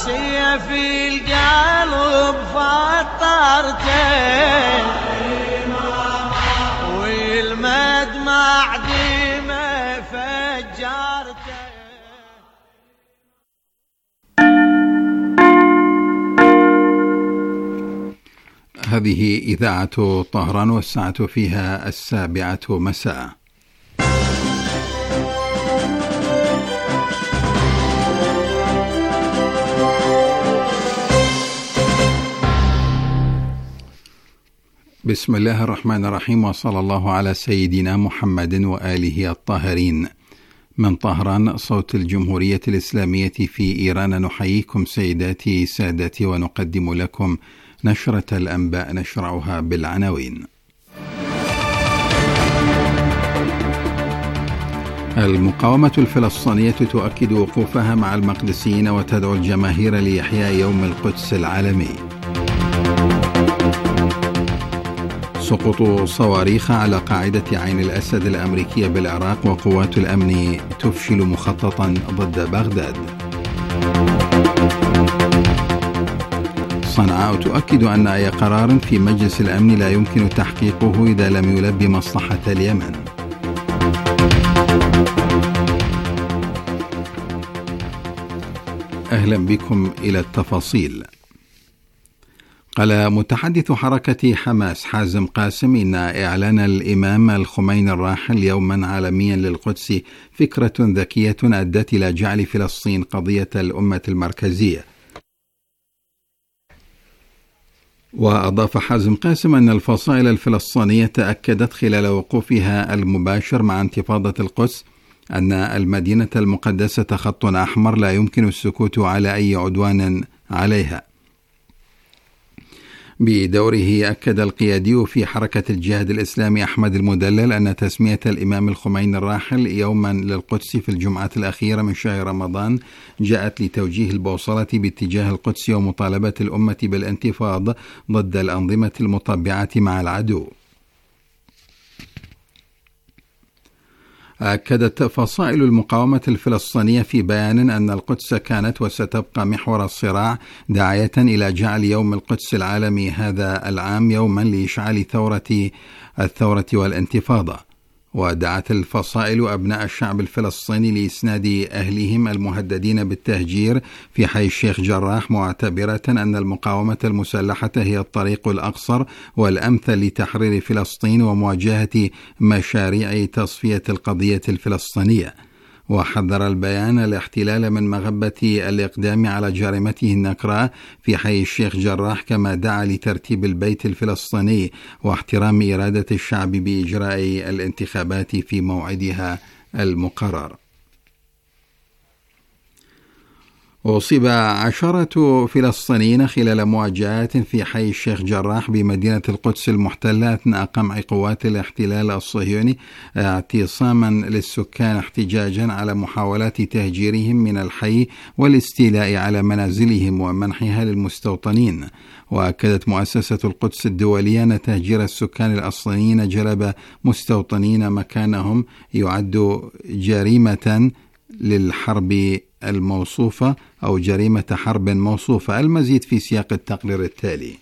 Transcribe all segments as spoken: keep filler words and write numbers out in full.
سيف القلب فطرته والمدمع دمه فجرته. هذه إذاعة طهران والساعة فيها السابعة مساء. بسم الله الرحمن الرحيم، وصلى الله على سيدنا محمد وآله الطاهرين. من طهران صوت الجمهورية الإسلامية في إيران، نحييكم سيداتي سادتي ونقدم لكم نشرة الأنباء نشرعها بالعناوين. المقاومة الفلسطينية تؤكد وقوفها مع المقدسيين وتدعو الجماهير لإحياء يوم القدس العالمي. سقوط صواريخ على قاعدة عين الأسد الأمريكية بالعراق، وقوات الأمن تفشل مخططا ضد بغداد. صنعاء تؤكد أن أي قرار في مجلس الأمن لا يمكن تحقيقه إذا لم يلبي مصلحة اليمن. أهلا بكم إلى التفاصيل. قال متحدث حركة حماس حازم قاسم إن إعلان الإمام الخميني الراحل يوما عالميا للقدس فكرة ذكية أدت إلى جعل فلسطين قضية الأمة المركزية. وأضاف حازم قاسم أن الفصائل الفلسطينية أكدت خلال وقوفها المباشر مع انتفاضة القدس أن المدينة المقدسة خط أحمر لا يمكن السكوت على أي عدوان عليها. بدوره أكد القيادي في حركة الجهاد الإسلامي أحمد المدلل أن تسمية الإمام الخميني الراحل يوما للقدس في الجمعة الأخيرة من شهر رمضان جاءت لتوجيه البوصلة باتجاه القدس ومطالبة الأمة بالانتفاض ضد الأنظمة المطبعة مع العدو. أكدت فصائل المقاومة الفلسطينية في بيان أن القدس كانت وستبقى محور الصراع، داعية إلى جعل يوم القدس العالمي هذا العام يوما لإشعال ثورة الثورة والانتفاضة. ودعت الفصائل أبناء الشعب الفلسطيني لإسناد أهلهم المهددين بالتهجير في حي الشيخ جراح، معتبرة أن المقاومة المسلحة هي الطريق الأقصر والأمثل لتحرير فلسطين ومواجهة مشاريع تصفية القضية الفلسطينية. وحذر البيان الاحتلال من مغبة الإقدام على جريمته النكراء في حي الشيخ جراح، كما دعا لترتيب البيت الفلسطيني واحترام إرادة الشعب بإجراء الانتخابات في موعدها المقرر. أصيب عشرة فلسطينيين خلال مواجهات في حي الشيخ جراح بمدينة القدس المحتلة أثناء قمع قوات الاحتلال الصهيوني اعتصاما للسكان احتجاجا على محاولات تهجيرهم من الحي والاستيلاء على منازلهم ومنحها للمستوطنين. وأكدت مؤسسة القدس الدولية أن تهجير السكان الأصليين جلب مستوطنين مكانهم يعد جريمة للحرب الموصوفة أو جريمة حرب موصوفة. المزيد في سياق التقرير التالي.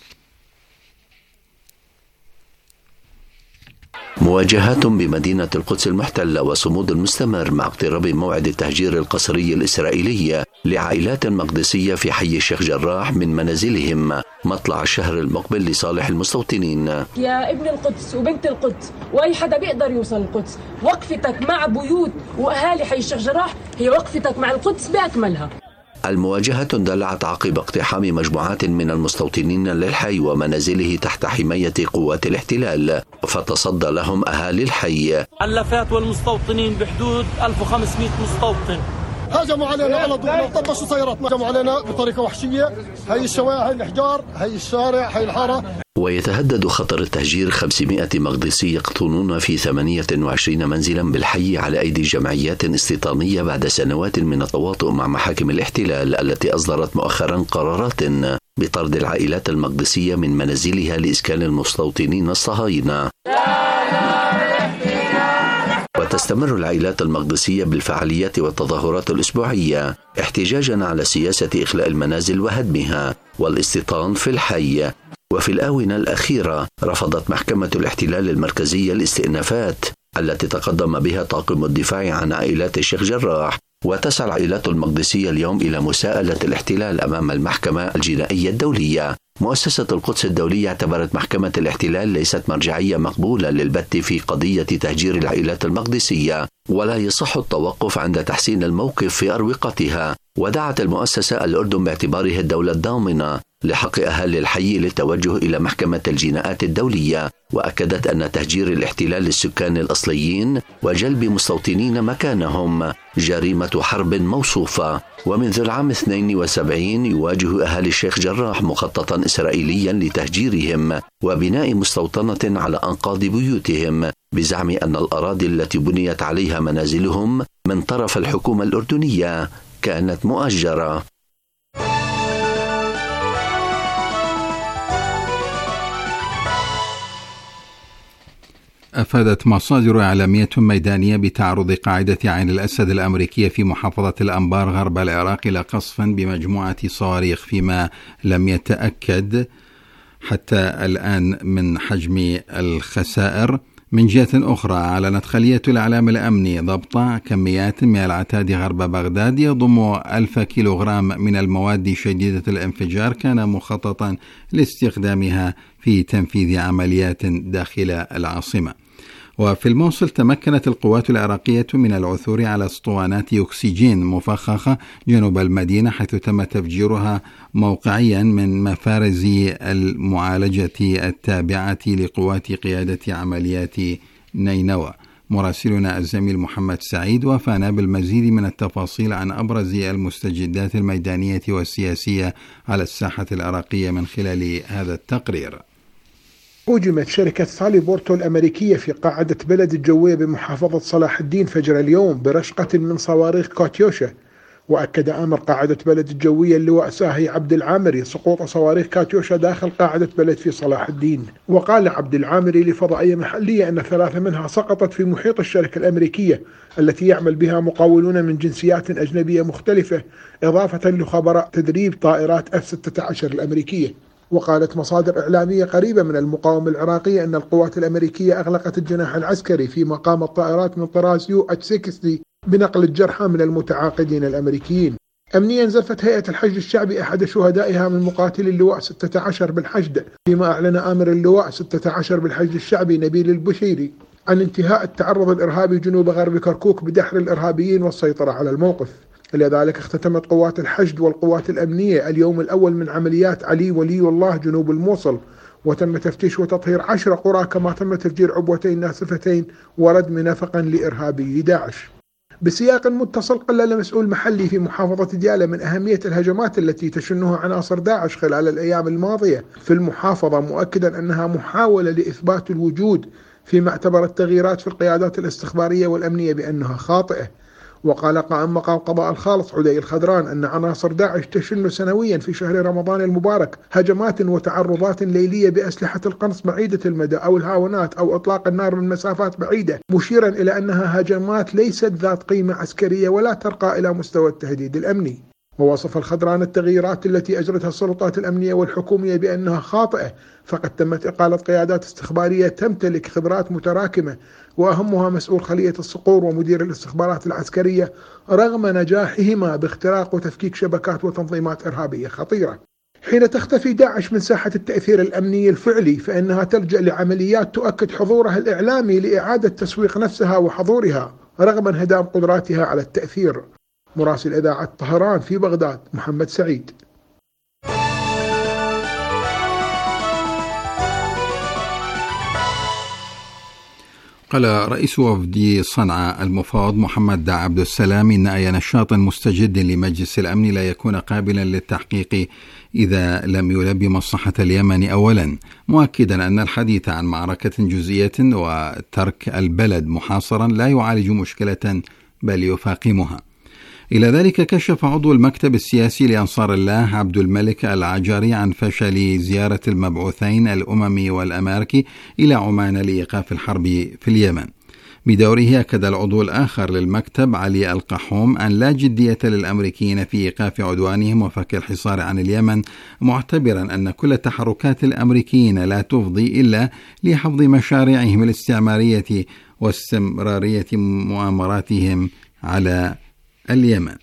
مواجهات بمدينة القدس المحتلة وصمود المستمر مع اقتراب موعد التهجير القسري الإسرائيلي لعائلات مقدسية في حي الشيخ جراح من منازلهم مطلع الشهر المقبل لصالح المستوطنين. يا ابن القدس وبنت القدس وأي حدا بيقدر يوصل القدس، وقفتك مع بيوت وأهالي حي الشيخ جراح هي وقفتك مع القدس بأكملها. المواجهة اندلعت عقب اقتحام مجموعات من المستوطنين للحي ومنازله تحت حماية قوات الاحتلال، فتصدى لهم أهالي الحي. علفات والمستوطنين بحدود ألف وخمسمائة مستوطن هجموا علينا على ضوءنا وطبشوا سياراتنا، هجموا علينا بطريقة وحشية. هي الشوارع، هي الإحجار، هي الشارع، هي الحارة. ويتهدد خطر التهجير خمسمائة مقدسي يقطنون في ثمانية وعشرين منزلا بالحي على أيدي جمعيات استيطانية بعد سنوات من التواطؤ مع محاكم الاحتلال التي أصدرت مؤخرا قرارات بطرد العائلات المقدسية من منازلها لإسكان المستوطنين الصهاينة. وتستمر العائلات المقدسية بالفعاليات والتظاهرات الأسبوعية احتجاجا على سياسة إخلاء المنازل وهدمها والاستيطان في الحي. وفي الآونة الأخيرة رفضت محكمة الاحتلال المركزية الاستئنافات التي تقدم بها طاقم الدفاع عن عائلات الشيخ جراح، وتسعى العائلات المقدسية اليوم إلى مساءلة الاحتلال أمام المحكمة الجنائية الدولية. مؤسسة القدس الدولية اعتبرت محكمة الاحتلال ليست مرجعية مقبولة للبت في قضية تهجير العائلات المقدسية، ولا يصح التوقف عند تحسين الموقف في أروقتها. ودعت المؤسسة الأردن باعتباره الدولة الضامنة لحق أهالي الحي للتوجه إلى محكمة الجنايات الدولية، وأكدت أن تهجير الاحتلال للسكان الأصليين وجلب مستوطنين مكانهم جريمة حرب موصوفة. ومنذ العام اثنين وسبعين يواجه أهالي الشيخ جراح مخططا إسرائيليا لتهجيرهم وبناء مستوطنة على أنقاض بيوتهم، بزعم أن الأراضي التي بنيت عليها منازلهم من طرف الحكومة الأردنية كانت مؤجرة. أفادت مصادر إعلامية ميدانية بتعرض قاعدة عين الأسد الأمريكية في محافظة الأنبار غرب العراق إلى قصف بمجموعة صواريخ، فيما لم يتأكد حتى الآن من حجم الخسائر. من جهة أخرى أعلنت خلية الإعلام الأمني ضبط كميات من العتاد غرب بغداد يضم ألف كيلوغرام من المواد شديدة الانفجار كان مخططا لاستخدامها في تنفيذ عمليات داخل العاصمة. وفي الموصل تمكنت القوات العراقية من العثور على اسطوانات أكسجين مفخخة جنوب المدينة، حيث تم تفجيرها موقعيا من مفارز المعالجة التابعة لقوات قيادة عمليات نينوى. مراسلنا الزميل محمد سعيد وفانا بالمزيد من التفاصيل عن أبرز المستجدات الميدانية والسياسية على الساحة العراقية من خلال هذا التقرير. هجمت شركة سالي بورتو الأمريكية في قاعدة بلد الجوية بمحافظة صلاح الدين فجر اليوم برشقة من صواريخ كاتيوشا. وأكد آمر قاعدة بلد الجوية اللواء ساهي عبد العامري سقوط صواريخ كاتيوشا داخل قاعدة بلد في صلاح الدين. وقال عبد العامري لفضائية محلية أن ثلاثة منها سقطت في محيط الشركة الأمريكية التي يعمل بها مقاولون من جنسيات أجنبية مختلفة، إضافة لخبراء تدريب طائرات إف ستة عشر الأمريكية. وقالت مصادر إعلامية قريبة من المقاومة العراقية أن القوات الأمريكية أغلقت الجناح العسكري في مقام الطائرات من طراز يو اتش ستين بنقل الجرحى من المتعاقدين الأمريكيين. أمنيا زفت هيئة الحشد الشعبي أحد شهدائها من مقاتلي اللواء ستة عشر بالحشد، فيما أعلن آمر اللواء ستة عشر بالحشد الشعبي نبيل البشيري عن انتهاء التعرض الإرهابي جنوب غرب كركوك بدحر الإرهابيين والسيطرة على الموقف. لذلك اختتمت قوات الحشد والقوات الأمنية اليوم الأول من عمليات علي ولي الله جنوب الموصل، وتم تفتيش وتطهير عشر قرى، كما تم تفجير عبوتين ناسفتين وردم نفقا لإرهابي داعش. بسياق متصل، قلل مسؤول محلي في محافظة ديالى من أهمية الهجمات التي تشنها عناصر داعش خلال الأيام الماضية في المحافظة، مؤكدا أنها محاولة لإثبات الوجود، فيما اعتبر التغييرات في القيادات الاستخبارية والأمنية بأنها خاطئة. وقال قائم مقام قضاء الخالص عدي الخضران أن عناصر داعش تشن سنويا في شهر رمضان المبارك هجمات وتعرضات ليلية بأسلحة القنص بعيدة المدى أو الهاونات أو إطلاق النار من مسافات بعيدة، مشيرا إلى أنها هجمات ليست ذات قيمة عسكرية ولا ترقى إلى مستوى التهديد الأمني. ووصف الخضران التغييرات التي أجرتها السلطات الأمنية والحكومية بأنها خاطئة، فقد تمت إقالة قيادات استخبارية تمتلك خبرات متراكمة، وأهمها مسؤول خلية الصقور ومدير الاستخبارات العسكرية، رغم نجاحهما باختراق وتفكيك شبكات وتنظيمات إرهابية خطيرة. حين تختفي داعش من ساحة التأثير الأمني الفعلي، فإنها تلجأ لعمليات تؤكد حضورها الإعلامي لإعادة تسويق نفسها وحضورها رغم انهدام قدراتها على التأثير. مراسل إذاعة طهران في بغداد محمد سعيد. قال رئيس وفد صنعاء المفاوض محمد عبد السلام إن أي نشاط مستجد لمجلس الأمن لا يكون قابلا للتحقيق إذا لم يلبي مصلحة اليمن أولا، مؤكدا أن الحديث عن معركة جزئية وترك البلد محاصرا لا يعالج مشكلة بل يفاقمها. إلى ذلك كشف عضو المكتب السياسي لأنصار الله عبد الملك العجري عن فشل زيارة المبعوثين الأممي والأمريكي إلى عمان لإيقاف الحرب في اليمن. بدوره أكد العضو الآخر للمكتب علي القحوم أن لا جدية للأمريكيين في إيقاف عدوانهم وفك الحصار عن اليمن، معتبرا أن كل تحركات الأمريكيين لا تفضي إلا لحفظ مشاريعهم الاستعمارية واستمرارية مؤامراتهم على اليمن.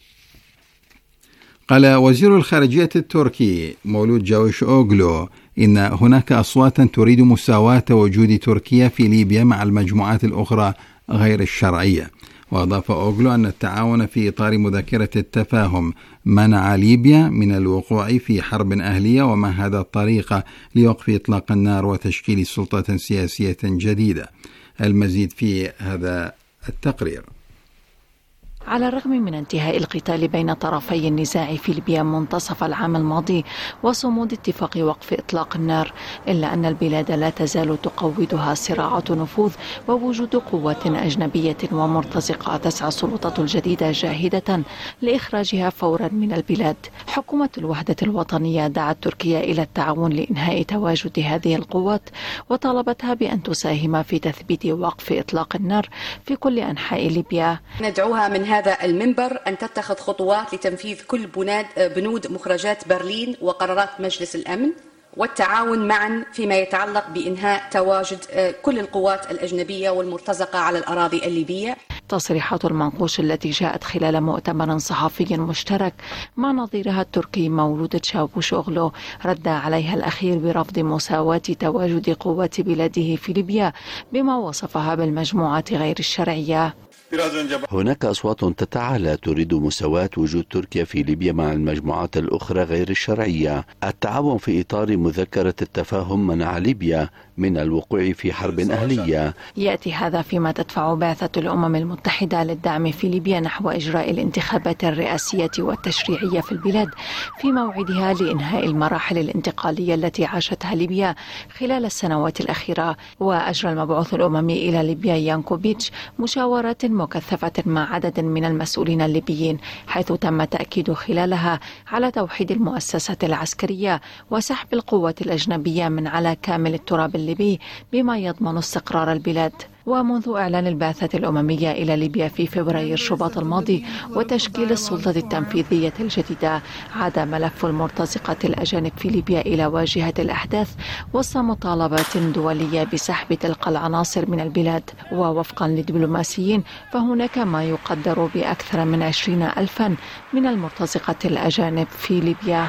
قال وزير الخارجية التركي مولود جاوش أوغلو إن هناك أصواتا تريد مساواة وجود تركيا في ليبيا مع المجموعات الأخرى غير الشرعية. وأضاف أوغلو أن التعاون في إطار مذكرة التفاهم منع ليبيا من الوقوع في حرب أهلية ومهد الطريق لوقف إطلاق النار وتشكيل سلطة سياسية جديدة. المزيد في هذا التقرير. على الرغم من انتهاء القتال بين طرفي النزاع في ليبيا منتصف العام الماضي وصمود اتفاق وقف إطلاق النار، إلا أن البلاد لا تزال تقوضها صراعات نفوذ ووجود قوات أجنبية ومرتزقة تسعى السلطة الجديدة جاهدة لإخراجها فورا من البلاد. حكومة الوحدة الوطنية دعت تركيا إلى التعاون لإنهاء تواجد هذه القوات وطالبتها بأن تساهم في تثبيت وقف إطلاق النار في كل أنحاء ليبيا. ندعوها من هذا المنبر أن تتخذ خطوات لتنفيذ كل بنود مخرجات برلين وقرارات مجلس الأمن والتعاون معا فيما يتعلق بإنهاء تواجد كل القوات الأجنبية والمرتزقة على الأراضي الليبية. تصريحات المنقوش التي جاءت خلال مؤتمر صحفي مشترك مع نظيرها التركي مولود تشاوشوغلو رد عليها الأخير برفض مساواة تواجد قوات بلاده في ليبيا بما وصفها بالمجموعات غير الشرعية. هناك أصوات تتعالى تريد مساواة وجود تركيا في ليبيا مع المجموعات الأخرى غير الشرعية. التعاون في إطار مذكرة التفاهم منع ليبيا من الوقوع في حرب أهلية. يأتي هذا فيما تدفع بعثة الأمم المتحدة للدعم في ليبيا نحو إجراء الانتخابات الرئاسية والتشريعية في البلاد في موعدها لإنهاء المراحل الانتقالية التي عاشتها ليبيا خلال السنوات الأخيرة. وأجرى المبعوث الأممي إلى ليبيا يانكوفيتش مشاورات مكثفة مع عدد من المسؤولين الليبيين، حيث تم تأكيد خلالها على توحيد المؤسسة العسكرية وسحب القوات الأجنبية من على كامل التراب الليبي بما يضمن استقرار البلاد. ومنذ إعلان البعثة الأممية إلى ليبيا في فبراير شباط الماضي وتشكيل السلطة التنفيذية الجديدة، عاد ملف المرتزقة الأجانب في ليبيا إلى واجهة الأحداث وسط مطالبات دولية بسحب تلك العناصر من البلاد. ووفقا للدبلوماسيين فهناك ما يقدر بأكثر من عشرين ألفا من المرتزقة الأجانب في ليبيا.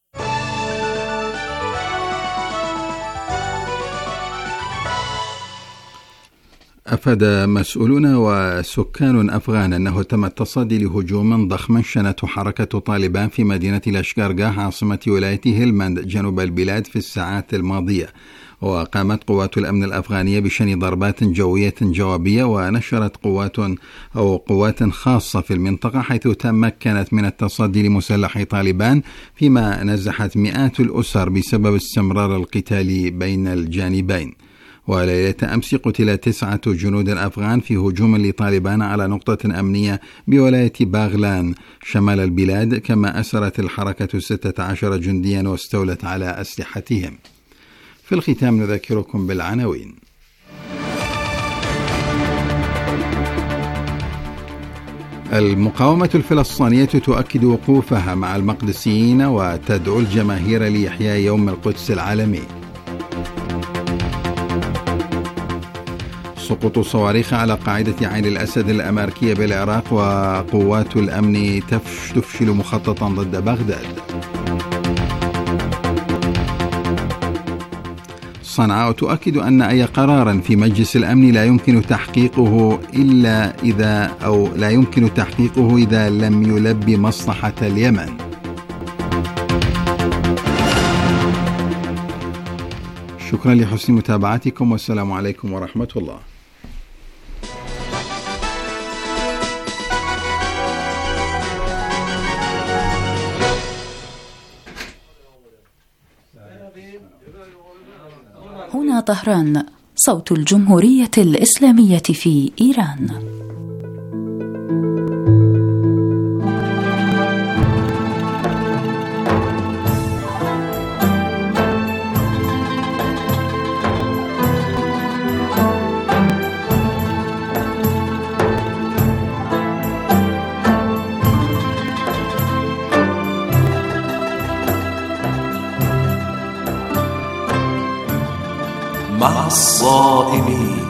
أفاد مسؤولون وسكان أفغان أنه تم التصدي لهجوم ضخم شنته حركة طالبان في مدينة لشكرغاه عاصمة ولاية هلمند جنوب البلاد في الساعات الماضية. وقامت قوات الأمن الأفغانية بشن ضربات جوية جوابية، ونشرت قوات أو قوات خاصة في المنطقة حيث تمكنت من التصدي لمسلحي طالبان، فيما نزحت مئات الأسر بسبب استمرار القتال بين الجانبين. وليلة أمس قتل تسعة جنود أفغان في هجوم لطالبان على نقطة أمنية بولاية باغلان شمال البلاد، كما أسرت الحركة ستة عشر جنديا واستولت على أسلحتهم. في الختام نذكركم بالعناوين. المقاومة الفلسطينية تؤكد وقوفها مع المقدسيين وتدعو الجماهير لإحياء يوم القدس العالمي. سقوط صواريخ على قاعدة عين الأسد الأمريكية بالعراق وقوات الأمن تفشل مخططا ضد بغداد. صنعاء تؤكد أن أي قرار في مجلس الأمن لا يمكن تحقيقه إلا إذا أو لا يمكن تحقيقه إذا لم يلبي مصلحة اليمن. شكرا لحسن متابعتكم، والسلام عليكم ورحمة الله. هنا طهران، صوت الجمهورية الإسلامية في إيران. مع الصائمين.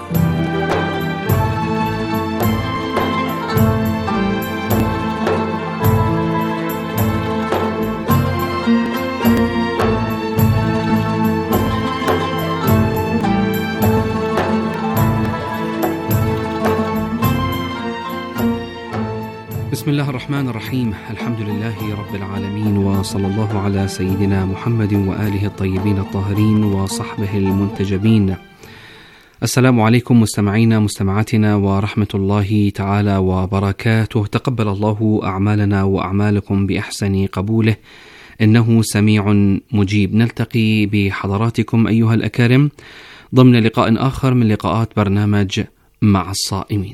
بسم الله الرحمن الرحيم. الحمد لله رب العالمين، وصلى الله على سيدنا محمد وآله الطيبين الطاهرين وصحبه المنتجبين. السلام عليكم مستمعينا مستمعاتنا ورحمة الله تعالى وبركاته. تقبل الله أعمالنا وأعمالكم بأحسن قبوله، إنه سميع مجيب. نلتقي بحضراتكم أيها الأكارم ضمن لقاء آخر من لقاءات برنامج مع الصائمين.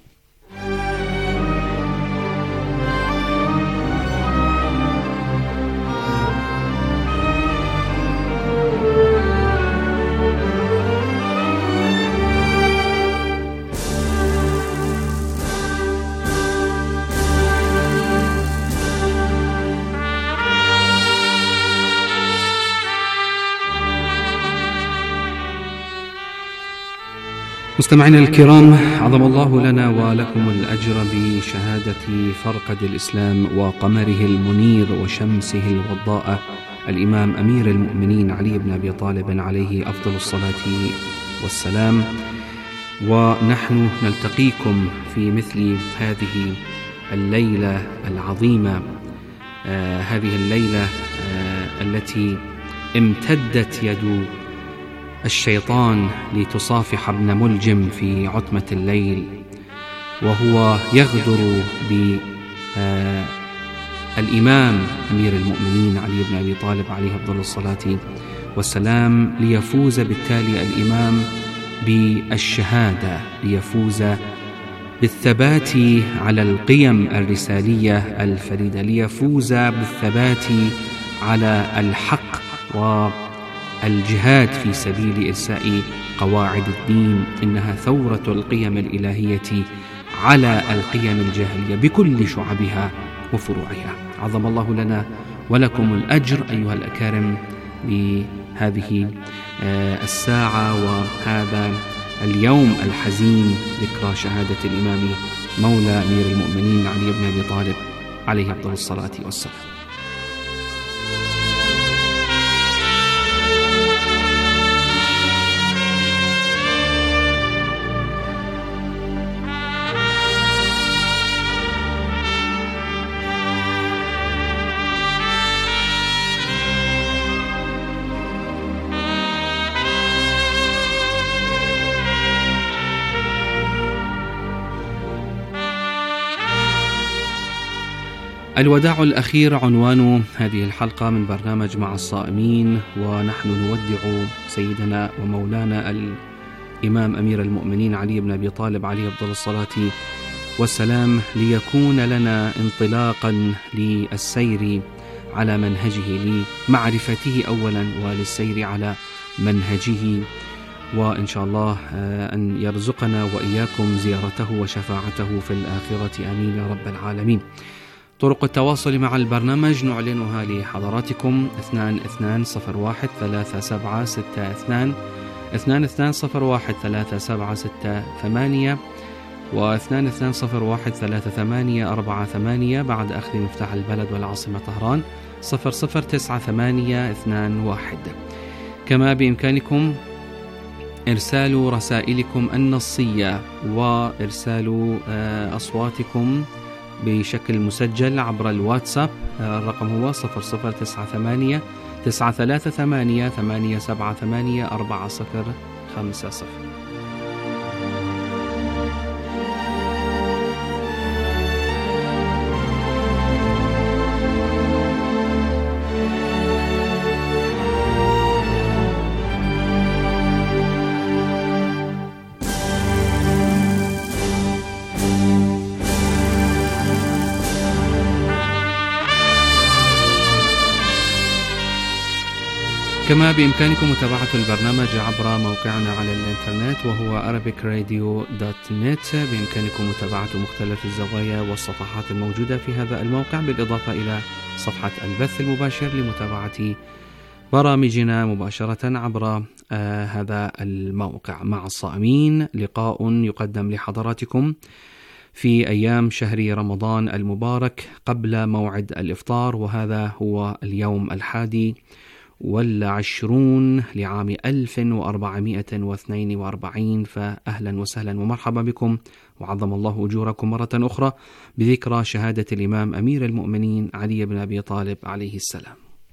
مستمعينا الكرام، عظم الله لنا ولكم الأجر بشهادة فرقد الإسلام وقمره المنير وشمسه الوضاء الإمام أمير المؤمنين علي بن أبي طالب عليه أفضل الصلاة والسلام. ونحن نلتقيكم في مثل هذه الليلة العظيمة، آه هذه الليلة آه التي امتدت يد الشيطان لتصافح ابن ملجم في عتمة الليل، وهو يغدر بالإمام أمير المؤمنين علي بن أبي طالب عليه أفضل الصلاة والسلام، ليفوز بالتالي الإمام بالشهادة، ليفوز بالثبات على القيم الرسالية الفريدة، ليفوز بالثبات على الحق و الجهاد في سبيل إرساء قواعد الدين. إنها ثورة القيم الإلهية على القيم الجاهلية بكل شعبها وفروعها. عظم الله لنا ولكم الأجر أيها الأكارم بهذه الساعة وهذا اليوم الحزين، ذكرى شهادة الإمام مولى أمير المؤمنين علي بن أبي طالب عليه أفضل الصلاة والسلام. الوداع الأخير عنوان هذه الحلقة من برنامج مع الصائمين، ونحن نودع سيدنا ومولانا الإمام أمير المؤمنين علي بن أبي طالب عليه أفضل الصلاة والسلام، ليكون لنا انطلاقا للسير على منهجه، لمعرفته أولا وللسير على منهجه، وإن شاء الله أن يرزقنا وإياكم زيارته وشفاعته في الآخرة، آمين يا رب العالمين. طرق التواصل مع البرنامج نعلنها لحضراتكم: اثنان اثنان صفر واحد ثلاثة سبعة ستة اثنان، اثنان اثنان صفر واحد ثلاثة سبعة ستة ثمانية، واثنان اثنان صفر واحد ثلاثة ثمانية أربعة ثمانية بعد أخذ مفتاح البلد والعاصمة طهران صفر صفر تسعة ثمانية اثنان واحد. كما بإمكانكم إرسال رسائلكم النصية وإرسال أصواتكم بشكل مسجل عبر الواتساب. الرقم هو صفر صفر تسعة ثمانية تسعة ثلاثة ثمانية ثمانية سبعة ثمانية أربعة صفر خمسة صفر. كما بإمكانكم متابعة البرنامج عبر موقعنا على الإنترنت وهو arabic radio dot net. بإمكانكم متابعة مختلف الزوايا والصفحات الموجودة في هذا الموقع، بالإضافة إلى صفحة البث المباشر لمتابعة برامجنا مباشرة عبر آه هذا الموقع. مع الصائمين لقاء يقدم لحضراتكم في أيام شهر رمضان المبارك قبل موعد الإفطار، وهذا هو اليوم الحادي والعشرون لعام ألف وأربعمائة واثنين وأربعين. فأهلا وسهلا ومرحبا بكم، وعظم الله أجوركم مرة أخرى بذكرى شهادة الإمام أمير المؤمنين علي بن أبي طالب عليه السلام.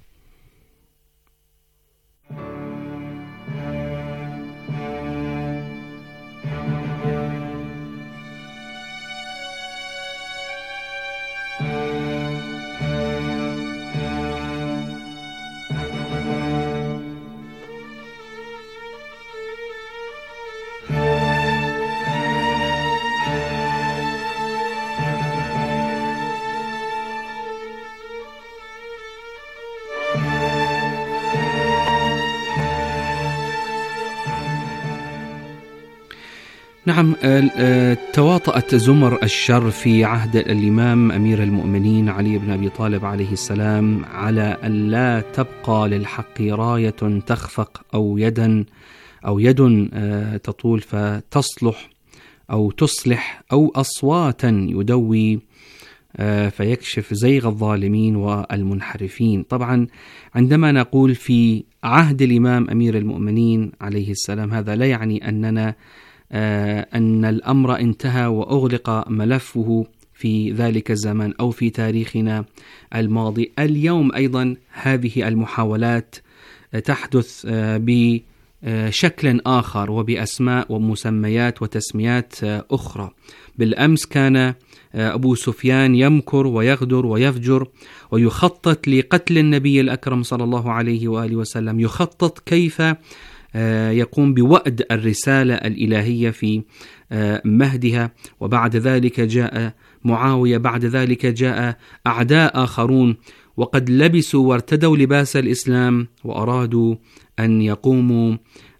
نعم، تواطأت زمر الشر في عهد الإمام أمير المؤمنين علي بن أبي طالب عليه السلام على أن لا تبقى للحق راية تخفق أو يدا أو يد تطول فتصلح أو تصلح أو أصواتا يدوي فيكشف زيغ الظالمين والمنحرفين. طبعا عندما نقول في عهد الإمام أمير المؤمنين عليه السلام، هذا لا يعني أننا أن الأمر انتهى وأغلق ملفه في ذلك الزمان أو في تاريخنا الماضي. اليوم أيضا هذه المحاولات تحدث بشكل آخر وبأسماء ومسميات وتسميات أخرى. بالأمس كان أبو سفيان يمكر ويغدر ويفجر ويخطط لقتل النبي الأكرم صلى الله عليه وآله وسلم، يخطط كيف يقوم بوأد الرسالة الإلهية في مهدها. وبعد ذلك جاء معاوية، بعد ذلك جاء أعداء آخرون وقد لبسوا وارتدوا لباس الإسلام وأرادوا أن يقوموا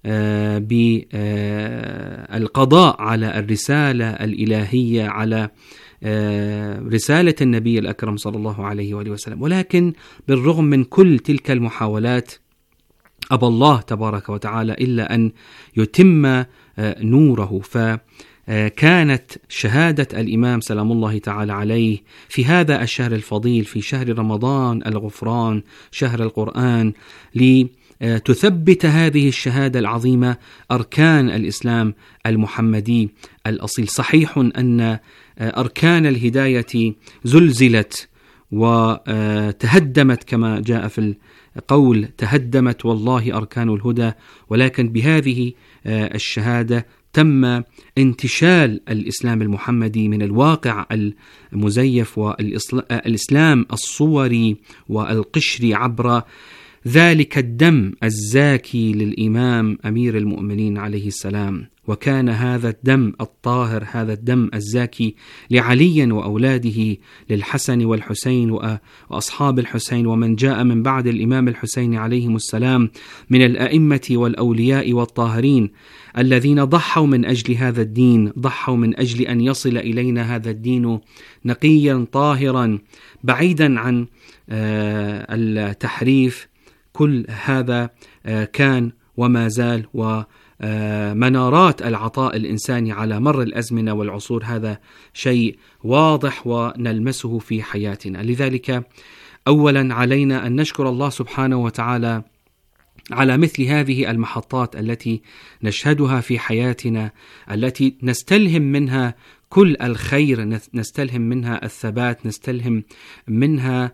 بالقضاء على الرسالة الإلهية، على رسالة النبي الأكرم صلى الله عليه وآله وسلم. ولكن بالرغم من كل تلك المحاولات أبى الله تبارك وتعالى إلا أن يتم نوره. فكانت شهادة الإمام سلام الله تعالى عليه في هذا الشهر الفضيل، في شهر رمضان الغفران، شهر القرآن، لتثبت هذه الشهادة العظيمة أركان الإسلام المحمدي الأصيل. صحيح أن أركان الهداية زلزلت وتهدمت كما جاء في قول تهدمت والله أركان الهدى، ولكن بهذه الشهادة تم انتشال الإسلام المحمدي من الواقع المزيف والإسلام الصوري والقشري عبر ذلك الدم الزاكي للإمام أمير المؤمنين عليه السلام. وكان هذا الدم الطاهر، هذا الدم الزاكي لعلي وأولاده، للحسن والحسين وأصحاب الحسين ومن جاء من بعد الإمام الحسين عليهم السلام من الأئمة والأولياء والطاهرين الذين ضحوا من أجل هذا الدين، ضحوا من أجل أن يصل إلينا هذا الدين نقيا طاهرا بعيدا عن التحريف. كل هذا كان وما زال، ومنارات العطاء الإنساني على مر الأزمنة والعصور هذا شيء واضح ونلمسه في حياتنا. لذلك أولا علينا أن نشكر الله سبحانه وتعالى على مثل هذه المحطات التي نشهدها في حياتنا، التي نستلهم منها كل الخير، نستلهم منها الثبات، نستلهم منها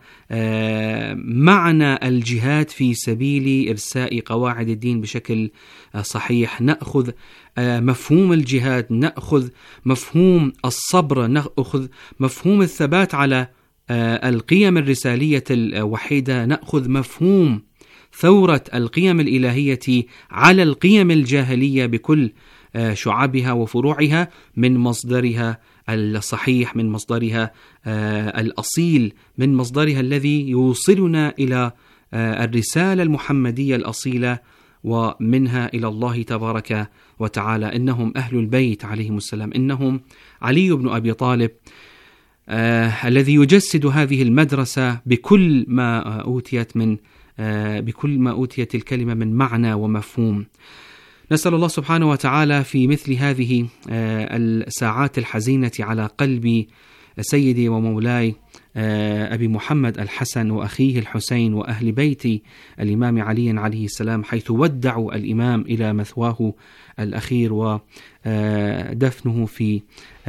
معنى الجهاد في سبيل إرساء قواعد الدين بشكل صحيح. نأخذ مفهوم الجهاد، نأخذ مفهوم الصبر، نأخذ مفهوم الثبات على القيم الرسالية الوحيدة، نأخذ مفهوم ثورة القيم الإلهية على القيم الجاهلية بكل شعابها وفروعها من مصدرها الصحيح، من مصدرها الأصيل، من مصدرها الذي يوصلنا إلى الرسالة المحمدية الأصيلة ومنها إلى الله تبارك وتعالى. إنهم أهل البيت عليهم السلام، إنهم علي بن أبي طالب آه الذي يجسد هذه المدرسة بكل ما أوتيت من بكل ما أوتيت الكلمة من معنى ومفهوم. نسأل الله سبحانه وتعالى في مثل هذه الساعات الحزينة على قلب سيدي ومولاي أبي محمد الحسن وأخيه الحسين وأهل بيت الإمام علي عليه السلام، حيث ودعوا الإمام إلى مثواه الأخير ودفنه في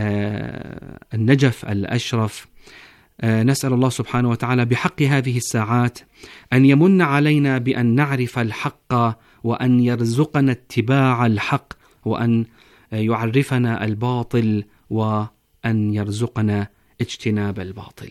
النجف الأشرف. نسأل الله سبحانه وتعالى بحق هذه الساعات أن يمن علينا بأن نعرف الحق، وأن يرزقنا اتباع الحق، وأن يعرفنا الباطل، وأن يرزقنا اجتناب الباطل.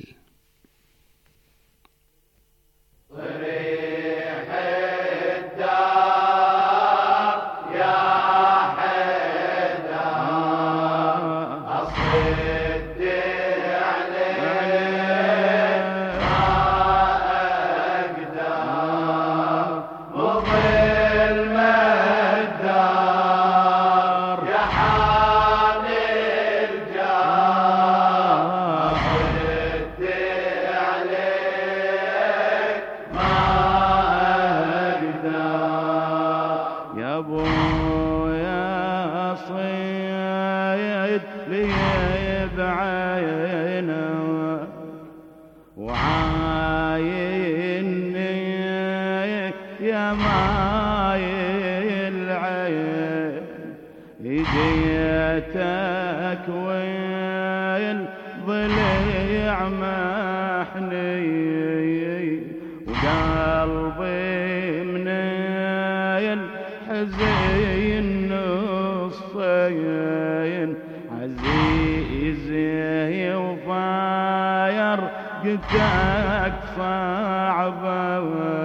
جدك صعبة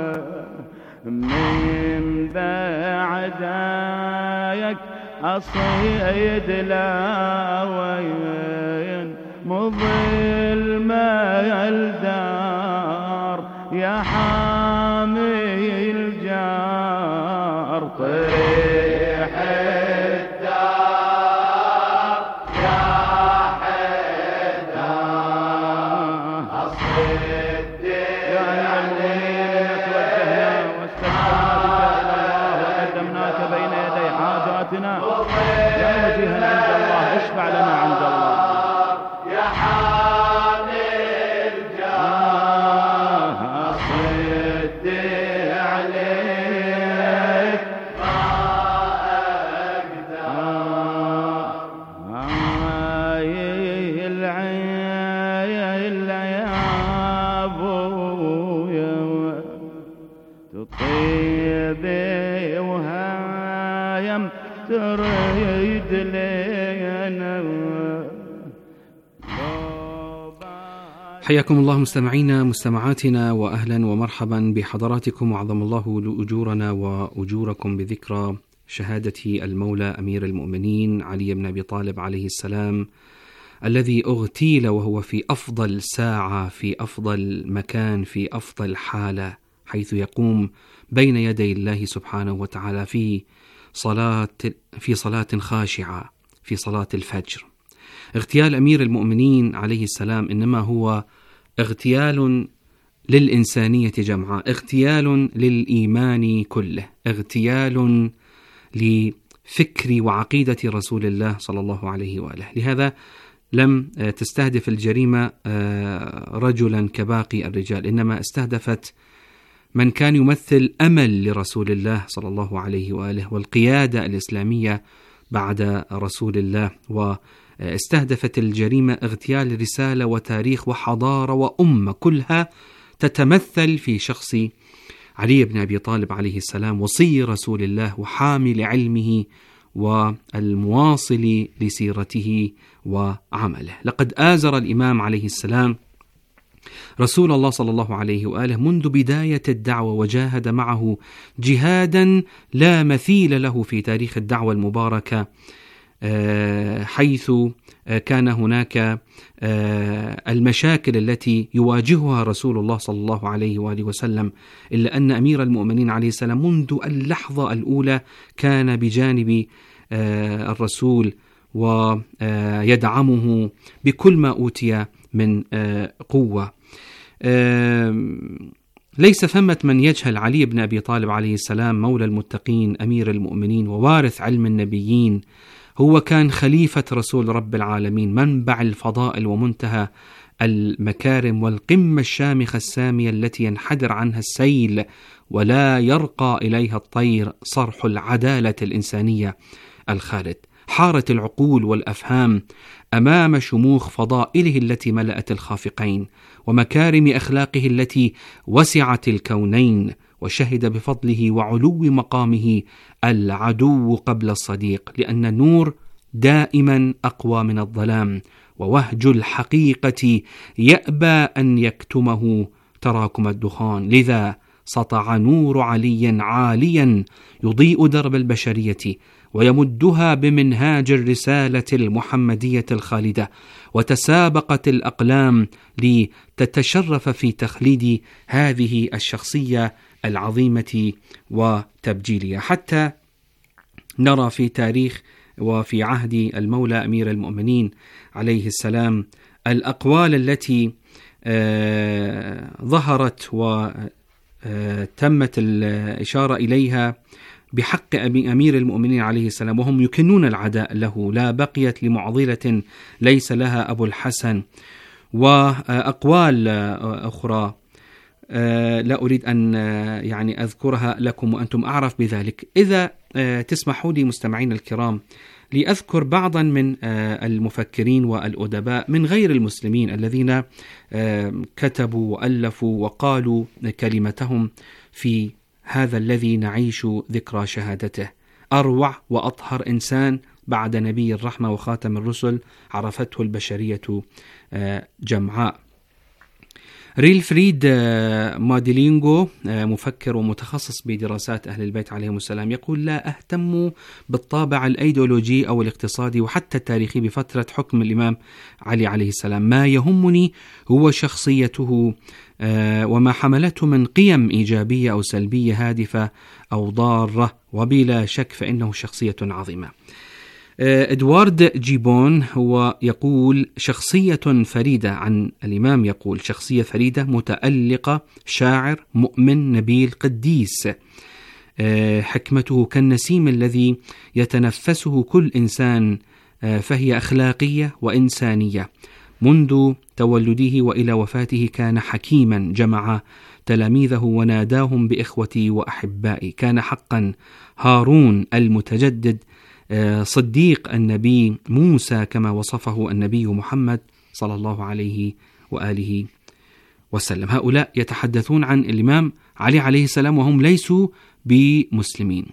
من بعدك أصيد لاوين مظل ما الدار يا حامي الجار طريح الدار يا حيدر أصيد يا المؤمنين توجهنا واستجبنا بك إلى الله وقدمناك بين يدي حاجاتنا يا وجيها عند الله اشفع لنا عند الله يا حامي الجاه أصد عليك ما أقدر هاي العين يا أبويا تطيبي وهايم تريد لينا. حياكم الله مستمعينا مستمعاتنا وأهلا ومرحبا بحضراتكم، وعظم الله أجورنا وأجوركم بذكرى شهادة المولى أمير المؤمنين علي بن أبي طالب عليه السلام، الذي اغتيل وهو في أفضل ساعة، في أفضل مكان، في أفضل حالة، حيث يقوم بين يدي الله سبحانه وتعالى في صلاة في صلاة خاشعة، في صلاة الفجر. اغتيال أمير المؤمنين عليه السلام إنما هو اغتيال للإنسانية جمعاء، اغتيال للإيمان كله، اغتيال لفكر وعقيدة رسول الله صلى الله عليه وآله. لهذا لم تستهدف الجريمة رجلا كباقي الرجال، إنما استهدفت من كان يمثل أمل لرسول الله صلى الله عليه وآله والقيادة الإسلامية بعد رسول الله، واستهدفت الجريمة اغتيال رسالة وتاريخ وحضارة وأمة كلها تتمثل في شخص علي بن أبي طالب عليه السلام، وصي رسول الله وحامل علمه والمواصل لسيرته وعمله. لقد آزر الإمام عليه السلام رسول الله صلى الله عليه وآله منذ بداية الدعوة، وجاهد معه جهادا لا مثيل له في تاريخ الدعوة المباركة، حيث كان هناك المشاكل التي يواجهها رسول الله صلى الله عليه وآله وسلم، إلا أن أمير المؤمنين عليه السلام منذ اللحظة الأولى كان بجانب الرسول ويدعمه بكل ما أوتي من قوة. ليس ثمة من يجهل علي بن أبي طالب عليه السلام مولى المتقين أمير المؤمنين ووارث علم النبيين. هو كان خليفة رسول رب العالمين، منبع الفضائل ومنتهى المكارم والقمة الشامخة السامية التي ينحدر عنها السيل ولا يرقى إليها الطير، صرح العدالة الإنسانية الخالد. حارت العقول والأفهام أمام شموخ فضائله التي ملأت الخافقين ومكارم أخلاقه التي وسعت الكونين، وشهد بفضله وعلو مقامه العدو قبل الصديق، لأن النور دائما أقوى من الظلام، ووهج الحقيقة يأبى أن يكتمه تراكم الدخان. لذا سطع نور علي عاليا يضيء درب البشرية ويمدها بمنهاج الرسالة المحمدية الخالدة، وتسابقت الأقلام لتتشرف في تخليد هذه الشخصية العظيمة وتبجيلها، حتى نرى في تاريخ وفي عهد المولى أمير المؤمنين عليه السلام الأقوال التي آه ظهرت وتمت الإشارة إليها بحق أمير المؤمنين عليه السلام، وهم يكنون العداء له. لا بقيت لمعضلة ليس لها أبو الحسن، وأقوال أخرى لا أريد أن يعني أذكرها لكم وأنتم أعرف بذلك. إذا تسمحوا لي مستمعين الكرام لأذكر بعضا من المفكرين والأدباء من غير المسلمين الذين كتبوا وألفوا وقالوا كلمتهم في هذا الذي نعيش ذكرى شهادته. أروع وأطهر إنسان بعد نبي الرحمة وخاتم الرسل عرفته البشرية جمعاء. ريلفريد ماديلينغو مفكر ومتخصص بدراسات أهل البيت عليهم السلام يقول: لا أهتم بالطابع الأيديولوجي أو الاقتصادي وحتى التاريخي بفترة حكم الإمام علي عليه السلام، ما يهمني هو شخصيته وما حملته من قيم إيجابية أو سلبية، هادفة أو ضارة، وبلا شك فإنه شخصية عظيمة. إدوارد جيبون هو يقول: شخصية فريدة عن الإمام، يقول شخصية فريدة متألقة، شاعر، مؤمن، نبيل، قديس، حكمته كالنسيم الذي يتنفسه كل إنسان، فهي أخلاقية وإنسانية. منذ تولده وإلى وفاته كان حكيما، جمع تلاميذه وناداهم بإخوتي وأحبائي. كان حقا هارون المتجدد، صديق النبي موسى كما وصفه النبي محمد صلى الله عليه وآله وسلم. هؤلاء يتحدثون عن الإمام علي عليه السلام وهم ليسوا بمسلمين.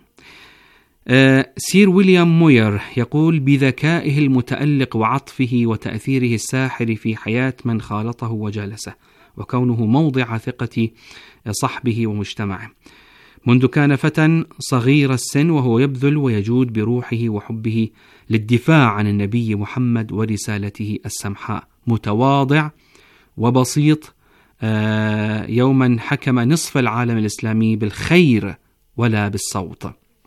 سير ويليام موير يقول: بذكائه المتألق وعطفه وتأثيره الساحر في حياة من خالطه وجالسه، وكونه موضع ثقة صحبه ومجتمعه. منذ كان فتى صغير السن وهو يبذل ويجود بروحه وحبه للدفاع عن النبي محمد ورسالته السمحاء، متواضع وبسيط. يوما حكم نصف العالم الإسلامي بالخير ولا بالصوت.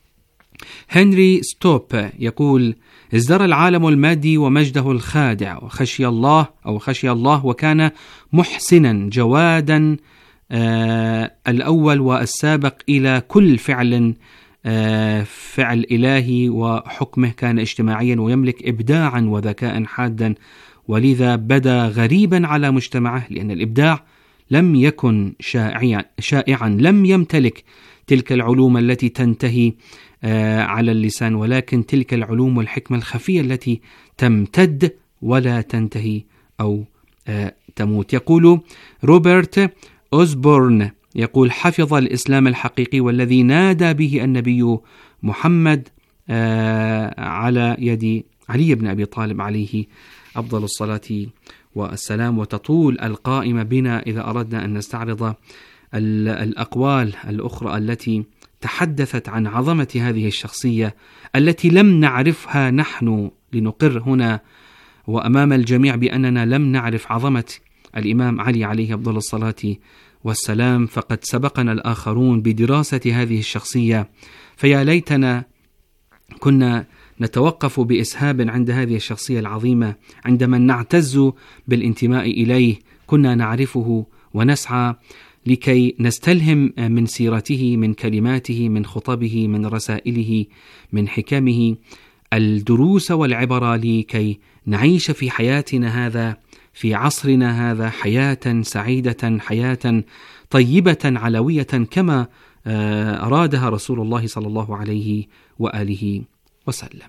هنري ستوب يقول: ازدرى العالم المادي ومجده الخادع، وخشي الله أو خشي الله وكان محسنا جوادا، آه الأول والسابق إلى كل فعل آه فعل إلهي، وحكمه كان اجتماعيا ويملك إبداعا وذكاء حادا، ولذا بدا غريبا على مجتمعه، لأن الإبداع لم يكن شائعا, شائعا لم يمتلك تلك العلوم التي تنتهي آه على اللسان، ولكن تلك العلوم والحكمة الخفية التي تمتد ولا تنتهي أو آه تموت. يقول روبرت أوزبورن يقول: حفظ الإسلام الحقيقي والذي نادى به النبي محمد آه على يد علي بن أبي طالب عليه أفضل الصلاة والسلام. وتطول القائمة بنا إذا أردنا أن نستعرض الأقوال الأخرى التي تحدثت عن عظمة هذه الشخصية التي لم نعرفها نحن، لنقر هنا وأمام الجميع بأننا لم نعرف عظمة الإمام علي عليه أفضل الصلاة والسلام، فقد سبقنا الآخرون بدراسة هذه الشخصية. فيا ليتنا كنا نتوقف بإسهاب عند هذه الشخصية العظيمة، عندما نعتز بالانتماء إليه كنا نعرفه ونسعى لكي نستلهم من سيرته، من كلماته، من خطبه، من رسائله، من حكمه الدروس والعبر، لكي نعيش في حياتنا هذا، في عصرنا هذا، حياة سعيدة، حياة طيبة علوية كما أرادها رسول الله صلى الله عليه وآله وسلم.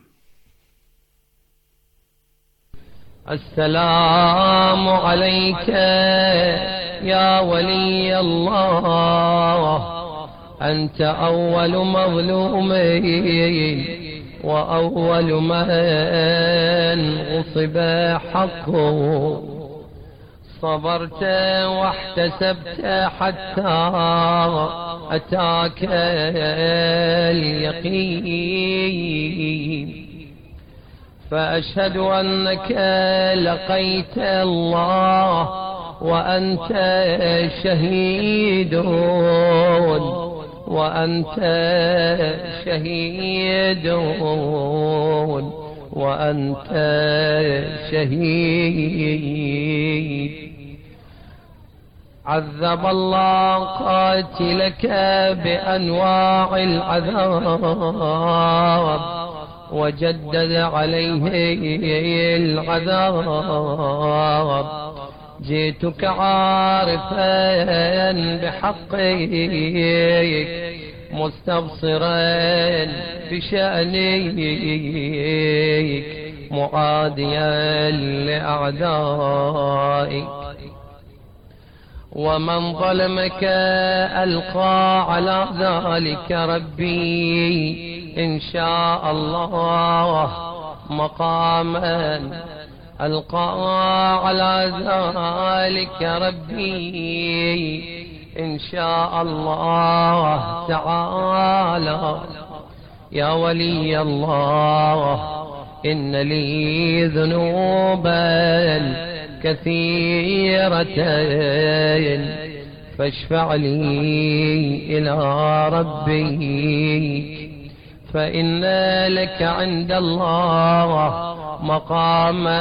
السلام عليك يا ولي الله، أنت أول مظلوم وأول من غصب حقه، صبرت واحتسبت حتى أتاك اليقين، فأشهد أنك لقيت الله وأنت شهيد، وأنت شهيد، وأنت شهيد. عذب الله قاتلك بأنواع العذاب، وجدد عليه العذاب. جئتك عارفا بحقك، مستبصرا بشأنك، معاديا لأعدائك. ومن ظلمك ألقى على ذلك ربي إن شاء الله مقاما، ألقى على ذلك ربي إن شاء الله تعالى. يا ولي الله، إن لي ذنوبا كثيرة، فاشفع لي إلى ربي، فإن لك عند الله مقاما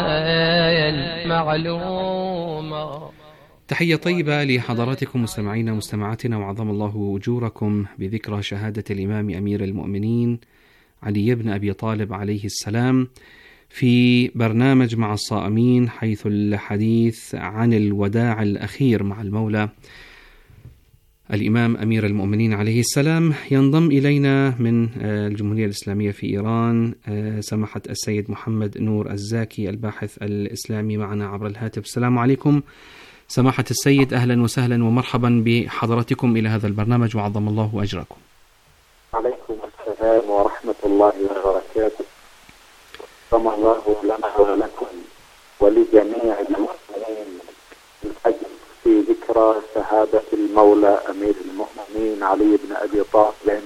معلوما. تحية طيبة لحضراتكم مستمعينا ومستمعاتنا، وعظم الله أجوركم بذكرى شهادة الإمام أمير المؤمنين علي بن أبي طالب عليه السلام في برنامج مع الصائمين، حيث الحديث عن الوداع الأخير مع المولى الإمام أمير المؤمنين عليه السلام. ينضم إلينا من الجمهورية الإسلامية في إيران سماحة السيد محمد نور الزاكي، الباحث الإسلامي، معنا عبر الهاتف. السلام عليكم سماحة السيد، أهلا وسهلا ومرحبا بحضراتكم إلى هذا البرنامج، وعظم الله أجركم. عليكم السلام ورحمة الله وبركاته. رحم الله لنا ولكم ولجميع المسلمين من أجل في ذكرى شهادة المولى أمير المؤمنين علي بن أبي طالب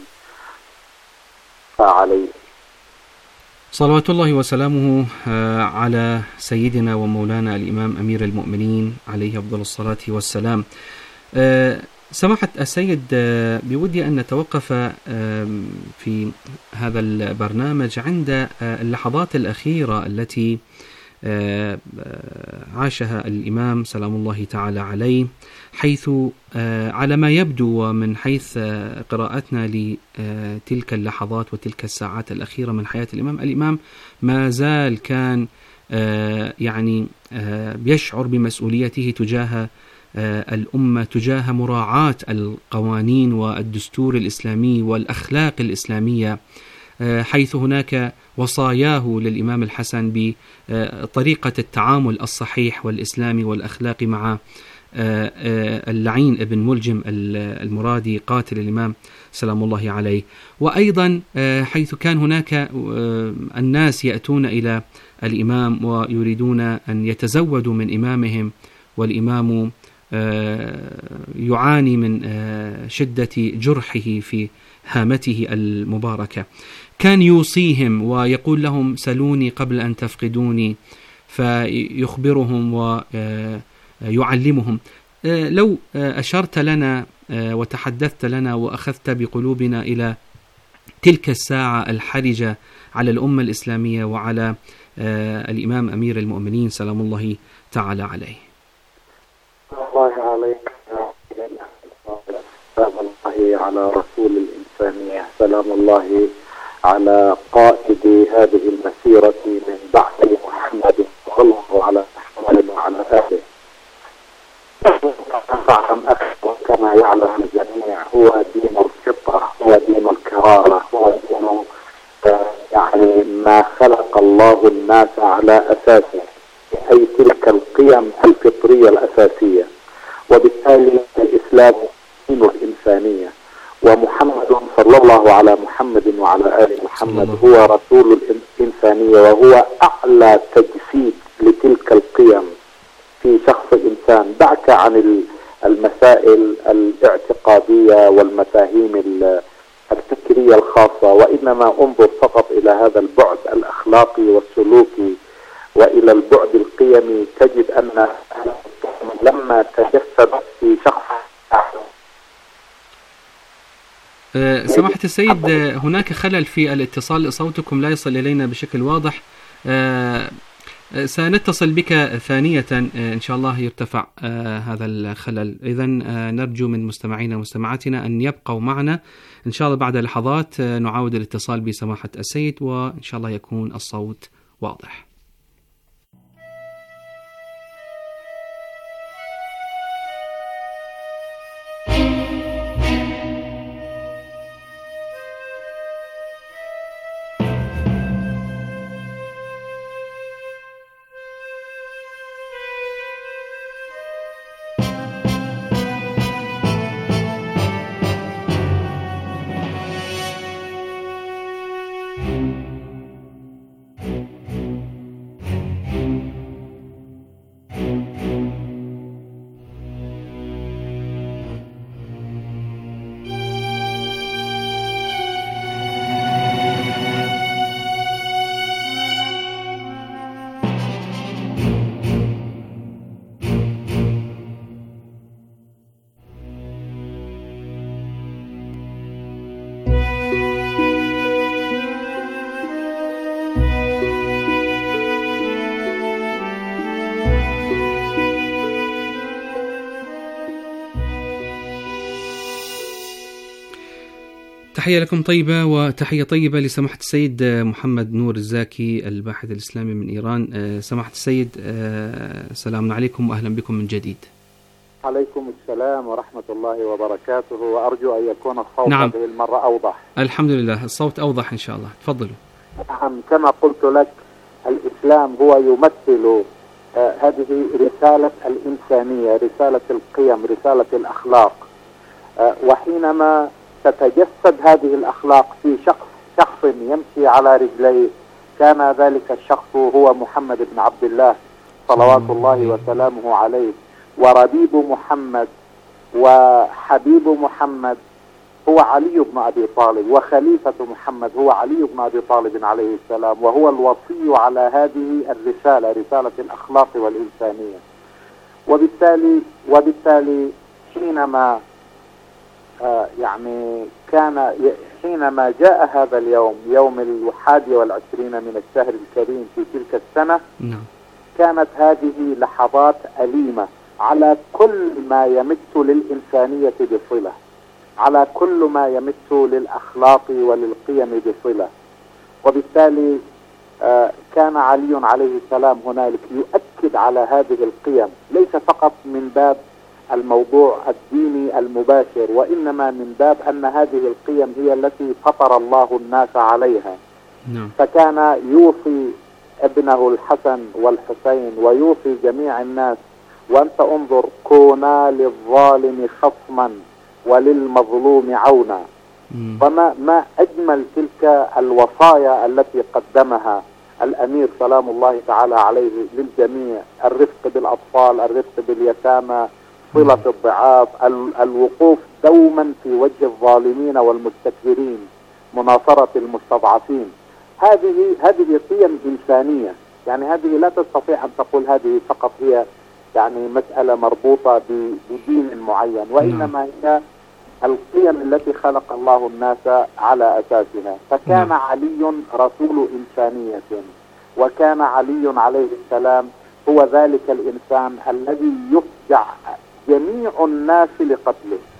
فعليه صلوات الله وسلامه على سيدنا ومولانا الإمام أمير المؤمنين عليه أفضل الصلاة والسلام. سماحة السيد، بودي أن نتوقف في هذا البرنامج عند اللحظات الأخيرة التي عاشها الإمام سلام الله تعالى عليه، حيث على ما يبدو ومن حيث قراءتنا لتلك اللحظات وتلك الساعات الأخيرة من حياة الإمام، الإمام ما زال كان يعني يشعر بمسؤوليته تجاه الأمة، تجاه مراعاة القوانين والدستور الإسلامي والأخلاق الإسلامية، حيث هناك وصاياه للإمام الحسن بطريقة التعامل الصحيح والإسلامي والأخلاقي مع اللعين ابن ملجم المرادي قاتل الإمام سلام الله عليه. وأيضا حيث كان هناك الناس يأتون إلى الإمام ويريدون أن يتزودوا من إمامهم، والإمام يعاني من شدة جرحه في هامته المباركة، كان يوصيهم ويقول لهم سلوني قبل أن تفقدوني، فيخبرهم ويعلمهم. لو أشرت لنا وتحدثت لنا وأخذت بقلوبنا إلى تلك الساعة الحرجة على الأمة الإسلامية وعلى الإمام أمير المؤمنين سلام الله تعالى عليه. الله عليك على رسول الإنسانية، سلام الله على قائد هذه المسيرة من بعد محمد صلى الله على محمد وعلى آله. فاعلم أكثر كما يعلم الجميع، هو دين الفطرة، هو دين الكرامة، هو دين يعني ما خلق الله الناس على أساسه، أي تلك القيم الفطرية الأساسية. وبالتالي الإسلام دين الإنسانية، ومحمد صلى الله على محمد وعلى آل محمد هو رسول الإنسانية، وهو أعلى تجسيد لتلك القيم في شخص الإنسان. دعك عن المسائل الاعتقادية والمفاهيم الفكرية الخاصة، وإنما انظر فقط إلى هذا البعد الأخلاقي والسلوكي وإلى البعد القيمي، تجد أن لما تجسد في شخص. أه سماحة السيد، هناك خلل في الاتصال، صوتكم لا يصل إلينا بشكل واضح. أه سنتصل بك ثانية إن شاء الله يرتفع أه هذا الخلل. إذن أه نرجو من مستمعينا ومستمعاتنا أن يبقوا معنا إن شاء الله. بعد لحظات أه نعاود الاتصال بسماحة السيد، وإن شاء الله يكون الصوت واضح. تحية لكم طيبة، وتحية طيبة لسماحة السيد محمد نور الزاكي الباحث الإسلامي من إيران. سماحة السيد، سلام عليكم وأهلا بكم من جديد. عليكم السلام ورحمة الله وبركاته، وأرجو أن يكون الصوت نعم. هذه المرة أوضح. الحمد لله، الصوت أوضح إن شاء الله، تفضلوا. نعم، كما قلت لك الإسلام هو يمثل آه هذه رسالة الإنسانية، رسالة القيم، رسالة الأخلاق. آه وحينما تتجسد هذه الأخلاق في شخص شخص يمشي على رجليه، كان ذلك الشخص هو محمد بن عبد الله صلوات الله وسلامه عليه. وربيب محمد وحبيب محمد هو علي بن أبي طالب، وخليفة محمد هو علي بن أبي طالب عليه السلام، وهو الوصي على هذه الرسالة، رسالة الأخلاق والإنسانية. وبالتالي وبالتالي حينما آه يعني كان حينما جاء هذا اليوم، يوم الحادي والعشرين من الشهر الكريم في تلك السنة، نعم. كانت هذه لحظات أليمة على كل ما يمت للإنسانية بصلة، على كل ما يمت للأخلاق وللقيم بصلة. وبالتالي آه كان علي عليه السلام هنالك يؤكد على هذه القيم، ليس فقط من باب الموضوع الديني المباشر، وإنما من باب أن هذه القيم هي التي فطر الله الناس عليها. نعم. فكان يوصي ابنه الحسن والحسين ويوصي جميع الناس، وأنت انظر: كونا للظالم خصما وللمظلوم عونا. وما ما أجمل تلك الوصايا التي قدمها الأمير سلام الله تعالى عليه للجميع: الرفق بالأطفال، الرفق باليتامى، صلة الضعاف، الوقوف دوما في وجه الظالمين والمستكبرين، مناصرة المستضعفين. هذه هذه قيم إنسانية، يعني هذه لا تستطيع أن تقول هذه فقط هي يعني مسألة مربوطة بدين معين، وإنما هي القيم التي خلق الله الناس على أساسها. فكان علي رسول إنسانية، وكان علي عليه السلام هو ذلك الإنسان الذي يفجع جميع الناس لقتله،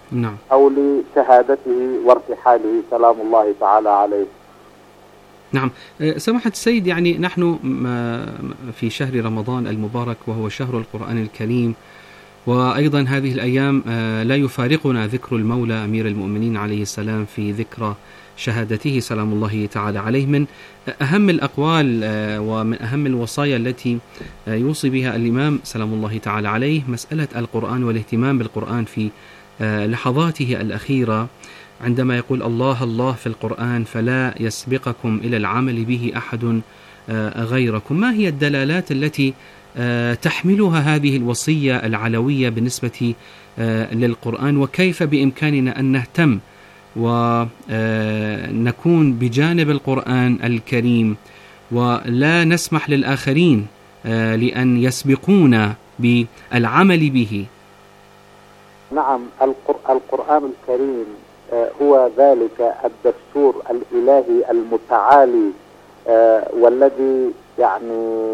نعم. أو لشهادته وارتحاله سلام الله تعالى عليه. نعم. سماحة السيد، يعني نحن في شهر رمضان المبارك وهو شهر القرآن الكريم، وأيضا هذه الأيام لا يفارقنا ذكر المولى أمير المؤمنين عليه السلام في ذكرى شهادته سلام الله تعالى عليه. من أهم الأقوال ومن أهم الوصايا التي يوصي بها الإمام سلام الله تعالى عليه مسألة القرآن والاهتمام بالقرآن في لحظاته الأخيرة، عندما يقول الله الله في القرآن فلا يسبقكم إلى العمل به أحد غيركم. ما هي الدلالات التي تحملها هذه الوصية العلوية بالنسبة للقرآن، وكيف بإمكاننا أن نهتم ونكون بجانب القرآن الكريم ولا نسمح للآخرين لأن يسبقونا بالعمل به؟ نعم، القرآن الكريم هو ذلك الدستور الإلهي المتعالي والذي يعني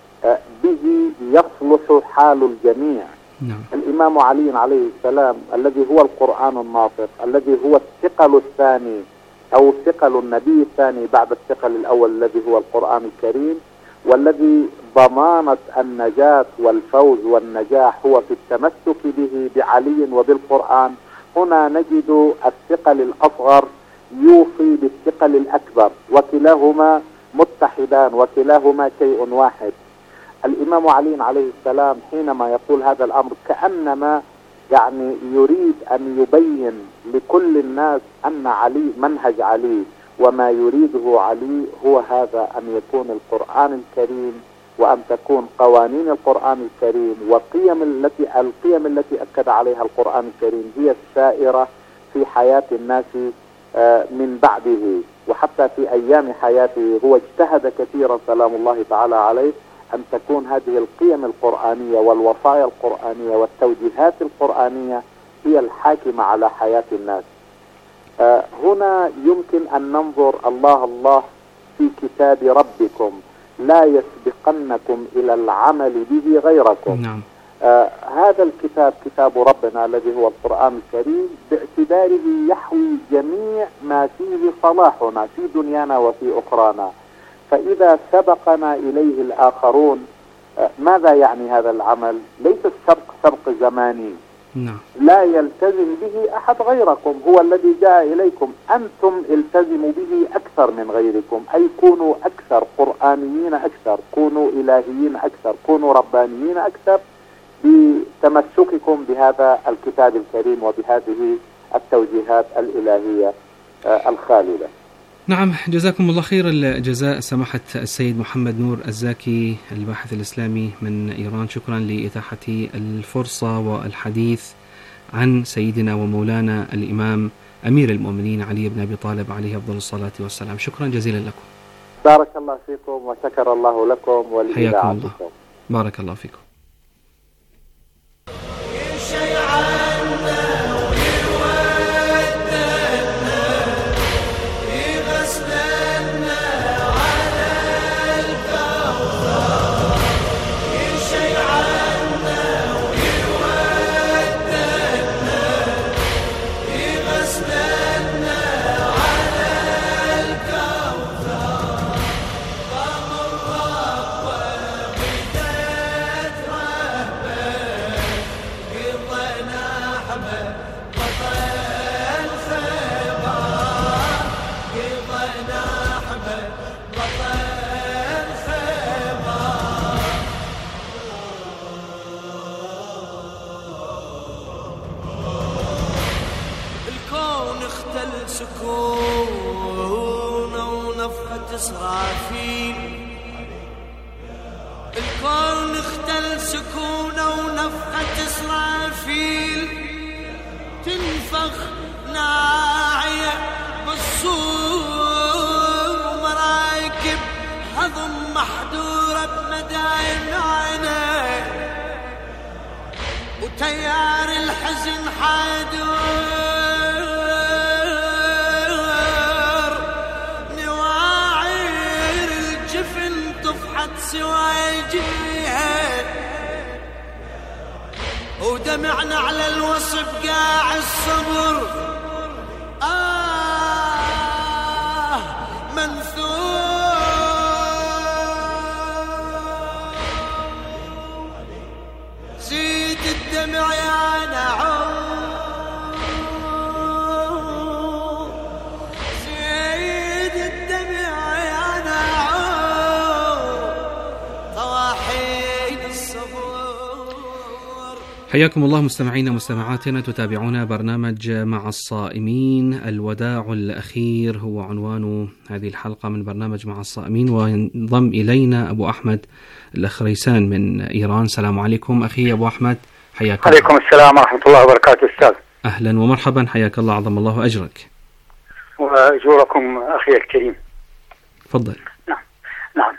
به يصلح حال الجميع. نعم. الإمام علي عليه السلام الذي هو القرآن الناطق، الذي هو الثقل الثاني أو ثقل النبي الثاني بعد الثقل الأول الذي هو القرآن الكريم، والذي ضمانة النجاة والفوز والنجاح هو في التمسك به بعلي وبالقرآن. هنا نجد الثقل الأصغر يوصي بالثقل الأكبر، وكلاهما متحدان وكلاهما شيء واحد. الإمام علي عليه السلام حينما يقول هذا الأمر كأنما يعني يريد أن يبين لكل الناس أن علي منهج علي، وما يريده علي هو هذا، أن يكون القرآن الكريم وأن تكون قوانين القرآن الكريم وقيم التي القيم التي أكد عليها القرآن الكريم هي السائرة في حياة الناس من بعده. وحتى في أيام حياته هو اجتهد كثيرا سلام الله تعالى عليه أن تكون هذه القيم القرآنية والوصايا القرآنية والتوجيهات القرآنية هي الحاكمة على حياة الناس. آه هنا يمكن أن ننظر الله الله في كتاب ربكم لا يسبقنكم إلى العمل به غيركم. نعم. آه هذا الكتاب كتاب ربنا الذي هو القرآن الكريم باعتباره يحوي جميع ما فيه صلاحنا في دنيانا وفي أخرانا. فإذا سبقنا إليه الآخرون ماذا يعني هذا العمل؟ ليس السبق سبق زماني. نعم. لا يلتزم به أحد غيركم، هو الذي جاء إليكم، أنتم التزموا به أكثر من غيركم، أي كونوا أكثر قرآنيين أكثر، كونوا إلهيين أكثر، كونوا ربانيين أكثر بتمسككم بهذا الكتاب الكريم وبهذه التوجيهات الإلهية الخالدة. نعم، جزاكم الله خير الجزاء سماحة السيد محمد نور الزاكي الباحث الإسلامي من إيران. شكرا لإتاحة الفرصة والحديث عن سيدنا ومولانا الإمام أمير المؤمنين علي بن أبي طالب عليه أفضل الصلاة والسلام. شكرا جزيلا لكم. بارك الله فيكم وشكر الله لكم ولإذاعتكم. بارك الله فيكم. الكون اختل سكونه ونفخة إسرافيل، تنفخ ناعية بالصور ومراكب هضم محدورة بمداين عينيه، وتيار الحزن حادور، نواعير الجفن طفحت سواجيها، ودمعنا على الوصف قاع الصبر آه منثور زيد الدمع يا نعوم زيد الدمع يا نعوم طواحين الصبر. حياكم الله مستمعينا ومستمعاتنا، تتابعون برنامج مع الصائمين. الوداع الأخير هو عنوان هذه الحلقة من برنامج مع الصائمين، وينضم إلينا أبو أحمد الأخ ريسان من إيران. السلام عليكم أخي أبو أحمد، حياك الله. عليكم السلام ورحمة الله وبركاته أستاذ. أهلا ومرحبا، حياك الله، عظم الله أجرك وأجوركم أخي الكريم. تفضل. نعم نعم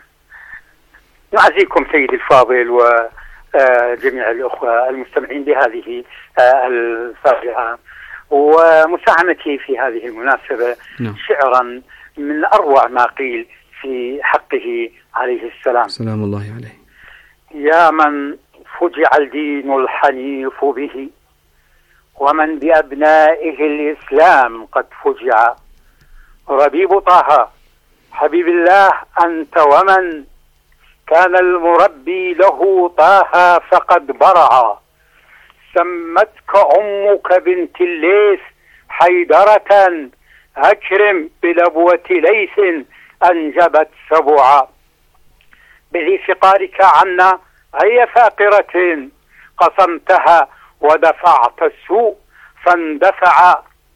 نعزيكم سيدي الفاضل وجميع الأخوة المستمعين بهذه الفاجعة، ومساهمتي في هذه المناسبة نعم. شعرا من أروع ما قيل في حقه عليه السلام، سلام الله عليه. يا من فجع الدين الحنيف به، ومن بأبنائه الإسلام قد فجع، ربيب طه حبيب الله أنت، ومن كان المربي له طه فقد برع، سمتك أمك بنت الليث حيدرة، أكرم بلبوة ليث أنجبت سبعا، بذي فقارك عنا أي فاقرة قسمتها ودفعت السوء فاندفع،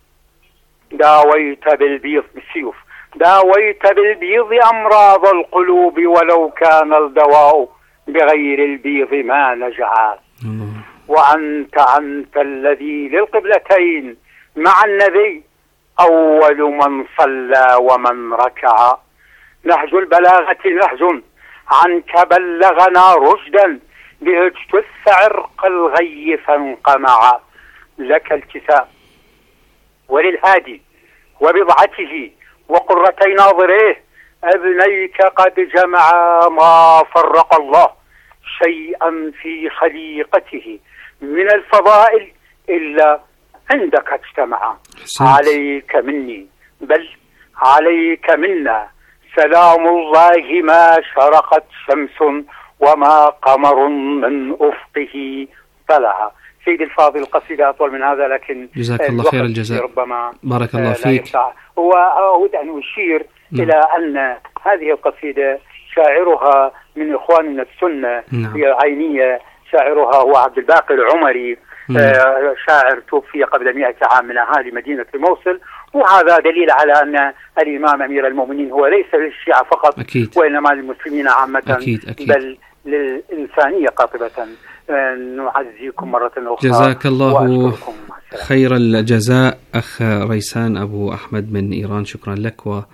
داويت بالبيض بالسيوف داويت بالبيض أمراض القلوب، ولو كان الدواء بغير البيض ما نجع، وأنت أنت الذي للقبلتين مع النبي أول من صلى ومن ركع، نهج البلاغة نهج عنك بلغنا رشدا، به اجتث عرق الغي فانقمع، لك الكتاب وللهادي وبضعته وقرتي ناظريه، ابنيك قد جمع ما فرق الله شيئا في خليقته من الفضائل إلا عندك اجتمع، عليك مني بل عليك منا سلام الله، ما شرقت شمس وما قمر من أفقه طلع. سيد الفاضل القصيدة أطول من هذا، لكن جزاك الله خير الجزاء، ربما بارك الله فيك. وأود أن أشير نعم. إلى أن هذه القصيدة شاعرها من إخواننا السنة نعم. هي العينية، شاعرها هو عبد الباقي العمري نعم. آه شاعر توفي قبل مئة عام من أهالي مدينة الموصل، وهذا دليل على أن الإمام أمير المؤمنين هو ليس للشيعة فقط أكيد. وإنما للمسلمين عامة أكيد. أكيد. بل للإنسانية قاطبة. نعزيكم مرة أخرى، جزاك الله خير الجزاء أخ ريسان أبو أحمد من إيران، شكرا لك. و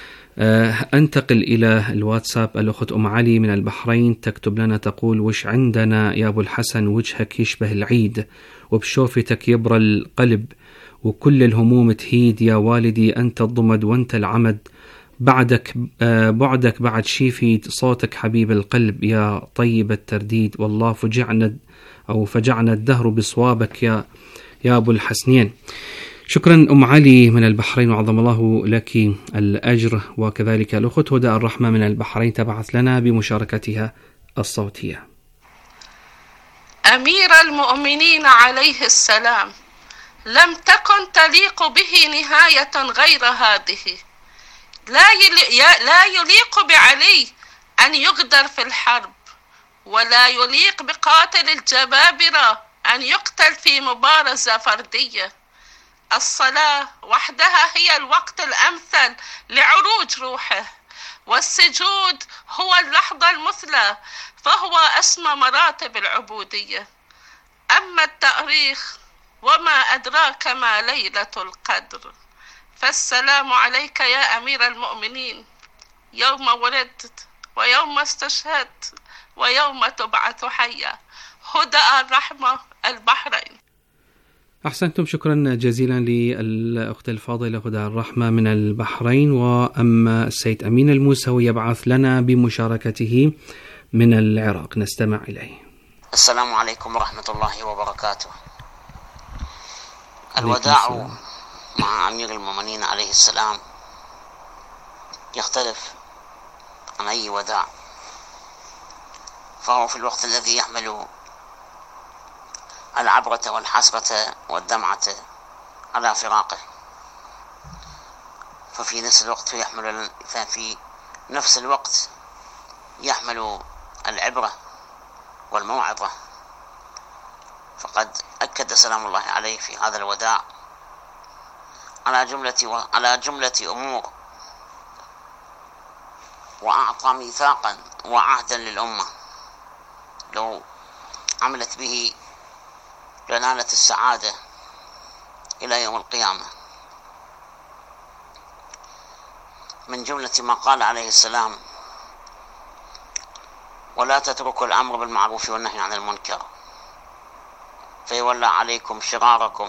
أنتقل إلى الواتساب. الأخت أم علي من البحرين تكتب لنا تقول: وش عندنا يا أبو الحسن، وجهك يشبه العيد وبشوفتك يبرى القلب، وكل الهموم تهيد يا والدي، أنت الضمد وأنت العمد، بعدك بعدك بعد شيفي صوتك حبيب القلب، يا طيب الترديد، والله فجعنا أو فجعنا الدهر بصوابك يا يا أبو الحسنين. شكرا أم علي من البحرين، وعظم الله لك الأجر. وكذلك الأخت هدى الرحمة من البحرين تبعث لنا بمشاركتها الصوتية. أمير المؤمنين عليه السلام لم تكن تليق به نهاية غير هذه، لا لا يليق بعلي أن يقدر في الحرب، ولا يليق بقاتل الجبابرة أن يقتل في مبارزة فردية. الصلاة وحدها هي الوقت الأمثل لعروج روحه، والسجود هو اللحظة المثلى، فهو أسمى مراتب العبودية. أما التاريخ وما أدراك ما ليلة القدر، فالسلام عليك يا أمير المؤمنين، يوم ولدت ويوم استشهدت ويوم تبعث حيا. هدى الرحمة، البحرين. أحسنتم، شكرا جزيلا للأخت الفاضلة هدى الرحمة من البحرين. وأما السيد أمين الموسوي يبعث لنا بمشاركته من العراق، نستمع إليه. السلام عليكم ورحمة الله وبركاته. الوداع مع أمير المؤمنين عليه السلام يختلف عن أي وداع، فهو في الوقت الذي يحمل العبرة والحسرة والدمعة على فراقه، ففي نفس الوقت يحمل ففي نفس الوقت يحمل العبرة والموعظة. فقد أكد سلام الله عليه في هذا الوداع على جملة على جملة أمور، وأعطى ميثاقا وعهدا للأمة لو عملت به لنالت السعادة إلى يوم القيامة. من جملة ما قال عليه السلام: ولا تتركوا الأمر بالمعروف والنهي عن المنكر فيولى عليكم شراركم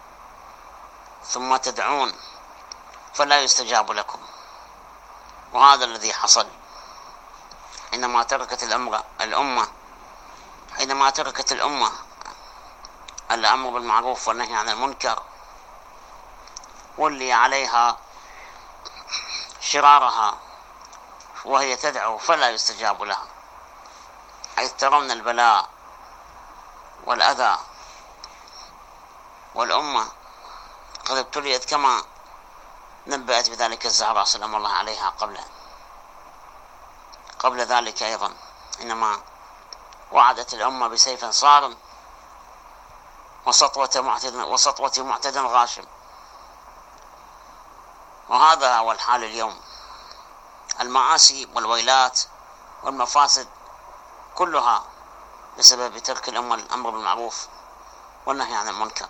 ثم تدعون فلا يستجاب لكم. وهذا الذي حصل حينما تركت الأمر الأمة حينما تركت الأمة الأمر بالمعروف والنهي عن المنكر، ولي عليها شرارها وهي تدعو فلا يستجاب لها، حيث ترون البلاء والأذى، والأمة قد ابتليت كما نبأت بذلك الزهراء سلام الله عليها قبل قبل ذلك أيضا، حينما وعدت الأمة بسيف صارم وسطوة معتد وسطوة معتد غاشم. وهذا هو الحال اليوم. المعاصي والويلات والمفاسد كلها بسبب ترك الأمة الأمر بالمعروف والنهي عن المنكر.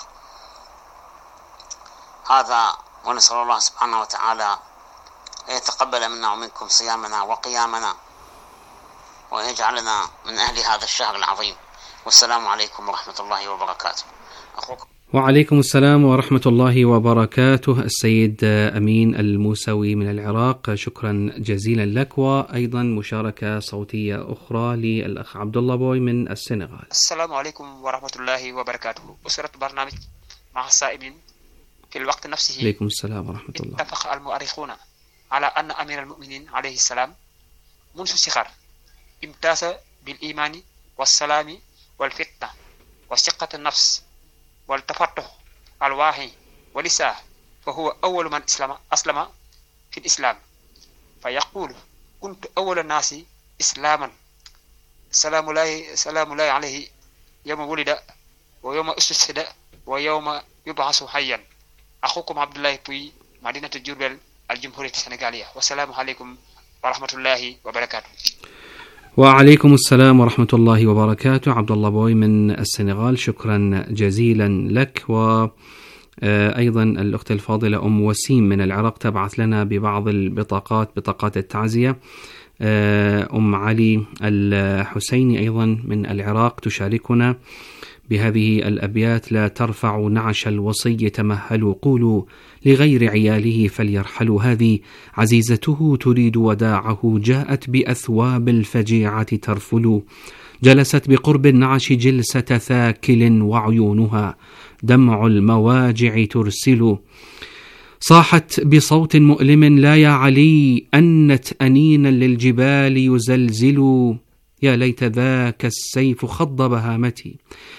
هذا ونسأل الله سبحانه وتعالى أن يتقبل منا ومنكم صيامنا وقيامنا، ويجعلنا من أهل هذا الشهر العظيم. والسلام عليكم ورحمة الله وبركاته. أخوكم. وعليكم السلام ورحمة الله وبركاته. السيد أمين الموسوي من العراق، شكرا جزيلا لك. وأيضا مشاركة صوتية أخرى للأخ عبد الله بوي من السنغال. السلام عليكم ورحمة الله وبركاته. أسرة برنامج مع السائمين، في الوقت نفسه عليكم السلام ورحمة الله. اتفق المؤرخون على أن أمير المؤمنين عليه السلام منذ الصغر امتاز بالإيمان والسلام والفتنة وثقة النفس والتفتح الواهي ولسان، فهو أول من أسلم أسلم في الإسلام، فيقول: كنت أول الناس إسلاما، سلام الله سلام الله عليه يوم ولد ويوم أسس ويوم يبعث حيا. أخوكم عبد الله بوي، مدينة جوربل، الجمهورية السنغالية. والسلام عليكم ورحمة الله وبركاته. وعليكم السلام ورحمة الله وبركاته. عبد الله بوي من السنغال، شكرا جزيلا لك. وأيضا الأخت الفاضلة أم وسيم من العراق تبعث لنا ببعض البطاقات، بطاقات التعزية. أم علي الحسيني أيضا من العراق تشاركنا بهذه الأبيات: لا ترفعوا نعش الوصي تمهلوا، قولوا لغير عياله فليرحلوا. هذه عزيزته تريد وداعه، جاءت بأثواب الفجيعة ترفل، جلست بقرب النعش جلسة ثاكل وعيونها دمع المواجع ترسل. صاحت بصوت مؤلم: لا يا علي، أنت أنينا للجبال يزلزل، يا ليت ذاك السيف خض بهامتي،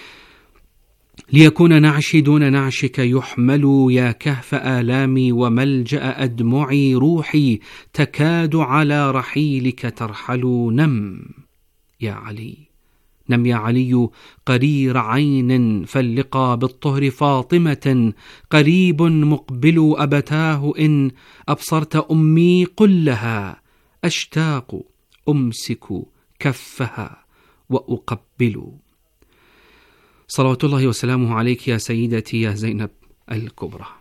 ليكون نعشي دون نعشك يحمل، يا كهف آلامي وملجأ أدمعي، روحي تكاد على رحيلك ترحل. نم يا علي، نم يا علي قرير عين، فاللقى بالطهر فاطمة قريب مقبل، أبتاه إن أبصرت أمي قل لها أشتاق أمسك كفها وأقبل. صلوات الله وسلامه عليك يا سيدتي يا زينب الكبرى.